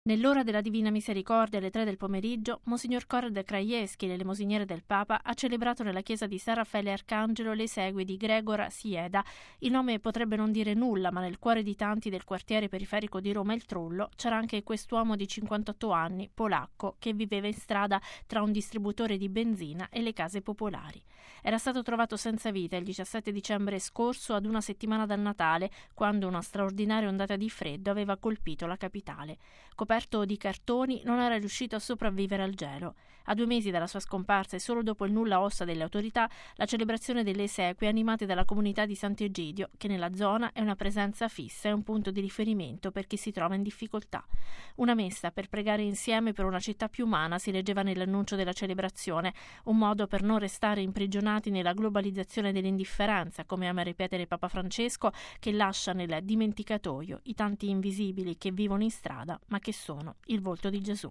Nell'ora della Divina Misericordia alle 3 del pomeriggio, Monsignor Konrad Krajewski, l'elemosiniere del Papa, ha celebrato nella chiesa di San Raffaele Arcangelo le esequie di Gregor Sieda. Il nome potrebbe non dire nulla, ma nel cuore di tanti del quartiere periferico di Roma Il Trullo c'era anche quest'uomo di 58 anni, polacco, che viveva in strada tra un distributore di benzina e le case popolari. Era stato trovato senza vita il 17 dicembre scorso, ad una settimana dal Natale, quando una straordinaria ondata di freddo aveva colpito la capitale. Coperto di cartoni, non era riuscito a sopravvivere al gelo. A 2 mesi dalla sua scomparsa e solo dopo il nulla osta delle autorità, la celebrazione delle esequie animate dalla comunità di Sant'Egidio, che nella zona è una presenza fissa e un punto di riferimento per chi si trova in difficoltà. Una messa per pregare insieme per una città più umana si leggeva nell'annuncio della celebrazione, un modo per non restare imprigionati nella globalizzazione dell'indifferenza, come ama ripetere Papa Francesco, che lascia nel dimenticatoio i tanti invisibili che vivono in strada ma che sono il volto di Gesù.